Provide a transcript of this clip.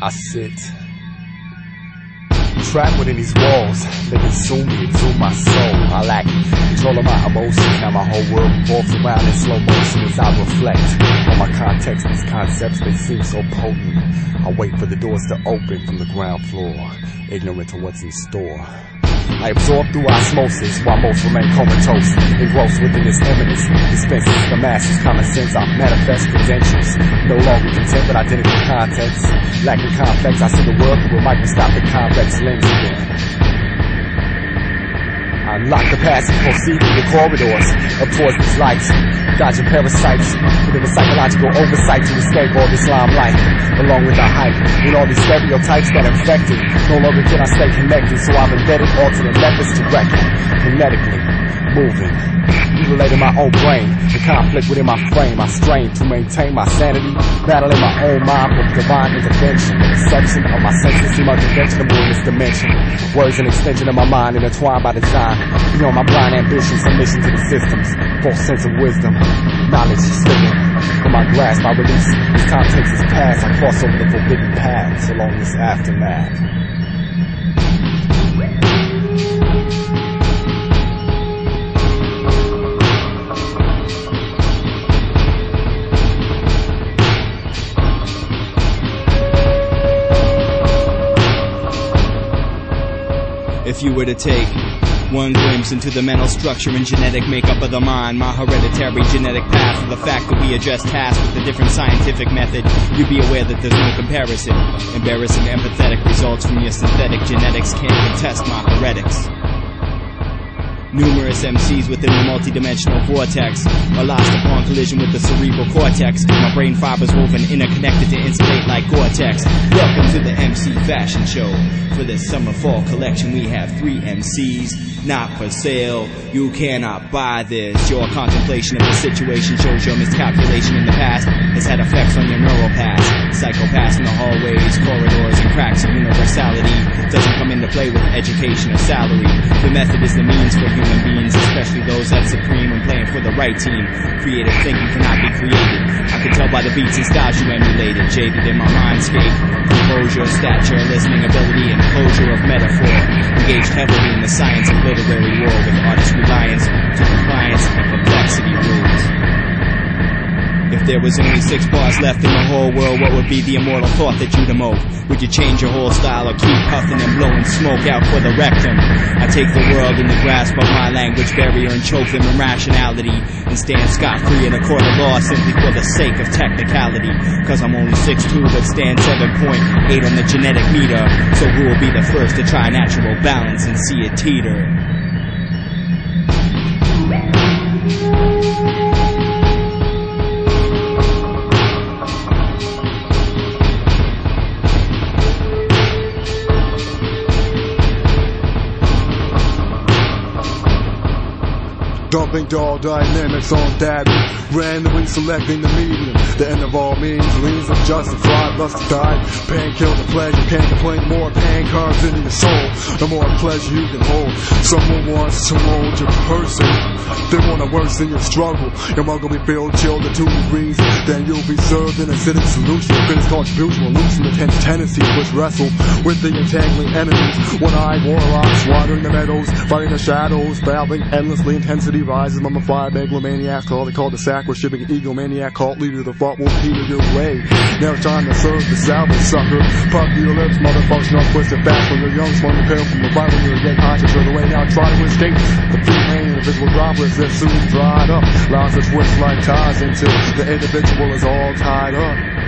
I sit trapped within these walls. They consume me, consume my soul. I lack control of my emotions. Now my whole world revolves around in slow motion as I reflect on my context. These concepts, they seem so potent. I wait for the doors to open from the ground floor, ignorant to what's in store. I absorb through osmosis while most remain comatose, engrossed within this eminence. Dispenses to the masses common sense. I manifest credentials, no longer content with identical context. Lacking complex, I see the world through a microscopic convex lens again. I unlock the past and proceed through the corridors up towards these lights, dodging parasites within the psychological oversight to escape all this limelight. Along with the hype and all these stereotypes that infected, no longer can I stay connected, so I've embedded alternate methods to reckon, kinetically moving, mutilating my own brain, the conflict within my frame. I strain to maintain my sanity, battling my own mind for divine intervention. The perception of my senses seem unconventional in this dimension. Words an extension of my mind intertwined by design. Beyond my blind ambition, submission to the systems. False sense of wisdom, knowledge is slipping from my grasp. I release this time takes its past. I cross over the forbidden paths along this aftermath. If you were to take one glimpse into the mental structure and genetic makeup of the mind, my hereditary genetic path, of the fact that we address tasks with a different scientific method, you'd be aware that there's no comparison. Embarrassing empathetic results from your synthetic genetics can't contest my heretics. Numerous MCs within the multidimensional vortex are lost upon collision with the cerebral cortex. My brain fibers woven interconnected to insulate like Gore-Tex. Welcome to the MC Fashion Show. For this summer-fall collection we have 3 MCs, not for sale. You cannot buy this. Your contemplation of the situation shows your miscalculation in the past has had effects on your neural path. Psychopaths in the hallways, corridors, and cracks of universality doesn't come into play with education or salary. The method is the means for human beings, especially those that supreme when playing for the right team. Creative thinking cannot be created. I can tell by the beats and styles you emulated. Jaded in my mindscape, composure, stature, listening ability, and closure of metaphor. Engaged heavily in the science of literary war with artist reliance to compliance and complexity rules. If there was only 6 bars left in the whole world, what would be the immortal thought that you'd emote? Would you change your whole style or keep puffing and blowing smoke out for the rectum? I take the world in the grasp of my language barrier and choke them in rationality and stand scot-free in a court of law simply for the sake of technicality. Cause I'm only 6'2" but stand 7.8 on the genetic meter. So who will be the first to try natural balance and see it teeter? Dumping dull dynamics on that, randomly selecting the medium. The end of all means, leans of justified, lust to die. Pain kills the pleasure, can't complain. The more pain carves into your soul, the more pleasure you can hold. Someone wants to mold your person, they want to worsen your struggle. Your mug will be filled, chilled to 2 degrees. Then you'll be served an acidic solution. Fitness contribution will loosen the tendencies which wrestle with the entangling enemies. One-eyed warlocks wandering the meadows, fighting the shadows, battling endlessly. Intensity rises, mummified megalomaniacs, all they call the sack, worshipping egomaniac, cult leader. The thought won't peter your way. Now it's time to serve the salvage sucker. Puff your lips, motherfuckers, not twisted back when you're young, swung the pill from the Bible, you're yet conscious of the way. Now try to escape the free reign of invisible droplets that soon dried up. Allows to twist like ties until the individual is all tied up.